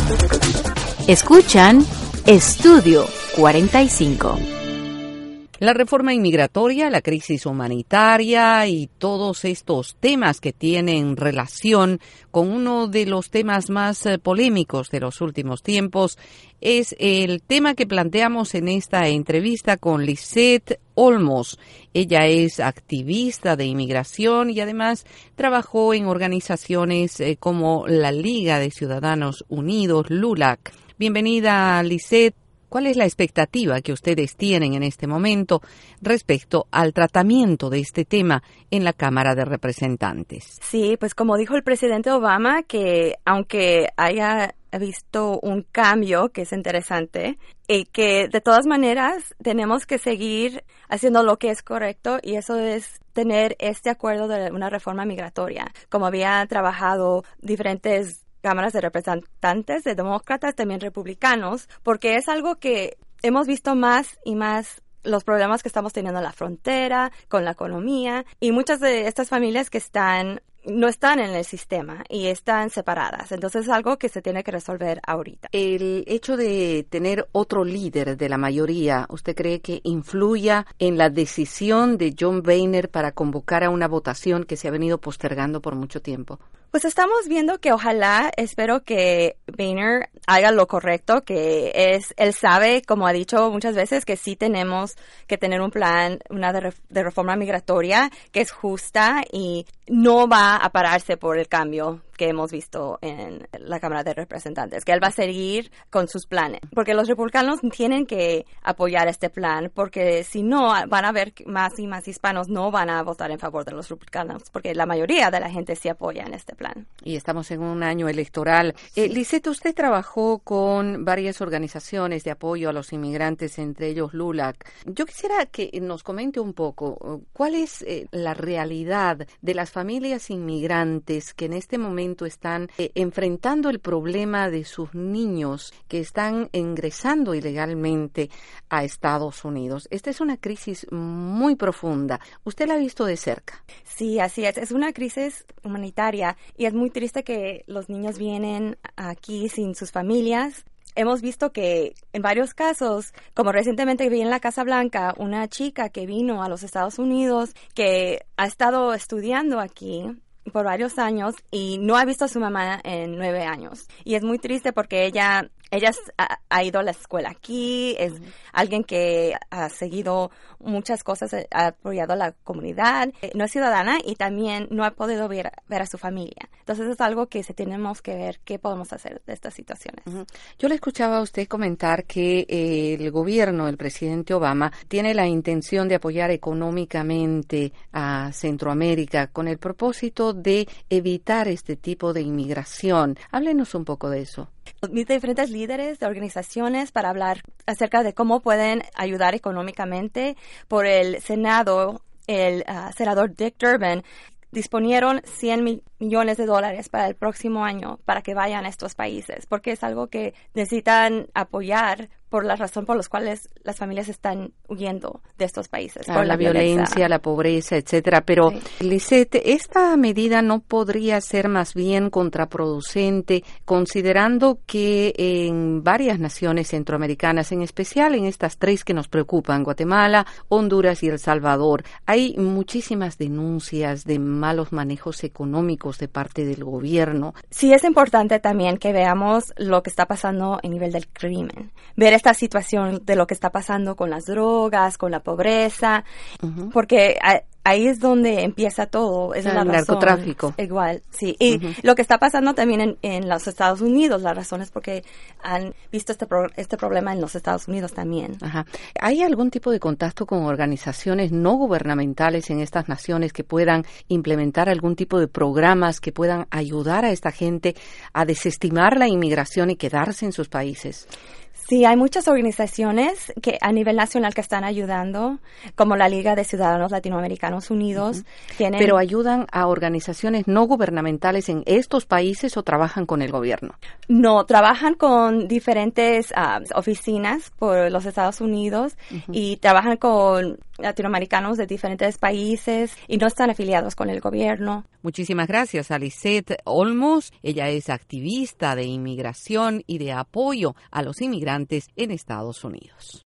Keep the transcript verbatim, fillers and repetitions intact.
Escuchan Estudio cuarenta y cinco. La reforma inmigratoria, la crisis humanitaria y todos estos temas que tienen relación con uno de los temas más eh, polémicos de los últimos tiempos es el tema que planteamos en esta entrevista con Lisette Olmos. Ella es activista de inmigración y además trabajó en organizaciones eh, como la Liga de Ciudadanos Unidos, LULAC. Bienvenida, Lisette. ¿Cuál es la expectativa que ustedes tienen en este momento respecto al tratamiento de este tema en la Cámara de Representantes? Sí, pues como dijo el presidente Obama, que aunque haya visto un cambio que es interesante, y que de todas maneras tenemos que seguir haciendo lo que es correcto, y eso es tener este acuerdo de una reforma migratoria. Como había trabajado diferentes cámaras de representantes, de demócratas, también republicanos, porque es algo que hemos visto más y más los problemas que estamos teniendo en la frontera, con la economía, y muchas de estas familias que están no están en el sistema y están separadas. Entonces es algo que se tiene que resolver ahorita. El hecho de tener otro líder de la mayoría, ¿usted cree que influya en la decisión de John Boehner para convocar a una votación que se ha venido postergando por mucho tiempo? Pues estamos viendo que ojalá, espero que Boehner haga lo correcto, que es, él sabe, como ha dicho muchas veces, que sí tenemos que tener un plan, una de, ref, de reforma migratoria que es justa y no va a pararse por el cambio que hemos visto en la Cámara de Representantes, que él va a seguir con sus planes, porque los republicanos tienen que apoyar este plan, porque si no, van a ver más y más hispanos no van a votar en favor de los republicanos, porque la mayoría de la gente sí apoya en este plan. Y estamos en un año electoral. Sí. Eh, Lisette, usted trabajó con varias organizaciones de apoyo a los inmigrantes, entre ellos LULAC. Yo quisiera que nos comente un poco cuál es eh, la realidad de las familias inmigrantes que en este momento están eh, enfrentando el problema de sus niños que están ingresando ilegalmente a Estados Unidos. Esta es una crisis muy profunda. ¿Usted la ha visto de cerca? Sí, así es. Es una crisis humanitaria y es muy triste que los niños vienen aquí sin sus familias. Hemos visto que en varios casos, como recientemente vi en la Casa Blanca, una chica que vino a los Estados Unidos que ha estado estudiando aquí por varios años y no ha visto a su mamá en nueve años. Y es muy triste porque ella, ella ha, ha ido a la escuela aquí, es uh-huh. alguien que ha seguido muchas cosas, ha apoyado a la comunidad, no es ciudadana y también no ha podido ver, ver a su familia. Entonces es algo que se tenemos que ver qué podemos hacer de estas situaciones. Uh-huh. Yo le escuchaba a usted comentar que eh, el gobierno, el presidente Obama, tiene la intención de apoyar económicamente a Centroamérica con el propósito de evitar este tipo de inmigración. Háblenos un poco de eso. Diferentes líderes de organizaciones para hablar acerca de cómo pueden ayudar económicamente. Por el Senado, el uh, senador Dick Durbin disponieron cien mil millones de dólares para el próximo año para que vayan a estos países, porque es algo que necesitan apoyar por la razón por las cuales las familias están huyendo de estos países. Ah, por la, la violencia, violencia, la pobreza, etcétera. Pero, sí. Lisette, ¿esta medida no podría ser más bien contraproducente, considerando que en varias naciones centroamericanas, en especial en estas tres que nos preocupan, Guatemala, Honduras y El Salvador, hay muchísimas denuncias de malos manejos económicos de parte del gobierno? Sí, es importante también que veamos lo que está pasando a nivel del crimen. Ver esta situación de lo que está pasando con las drogas, con la pobreza, uh-huh. porque a, ahí es donde empieza todo. Es el la razón. Narcotráfico. Igual, sí. Y uh-huh. lo que está pasando también en, en los Estados Unidos, la razón es porque han visto este, pro, este problema en los Estados Unidos también. Ajá. ¿Hay algún tipo de contacto con organizaciones no gubernamentales en estas naciones que puedan implementar algún tipo de programas que puedan ayudar a esta gente a desestimar la inmigración y quedarse en sus países? Sí, hay muchas organizaciones que a nivel nacional que están ayudando, como la Liga de Ciudadanos Latinoamericanos Unidos. Uh-huh. Tienen... ¿Pero ayudan a organizaciones no gubernamentales en estos países o trabajan con el gobierno? No, trabajan con diferentes uh, oficinas por los Estados Unidos uh-huh. y trabajan con latinoamericanos de diferentes países y no están afiliados con el gobierno. Muchísimas gracias a Lisette Olmos. Ella es activista de inmigración y de apoyo a los inmigrantes en Estados Unidos.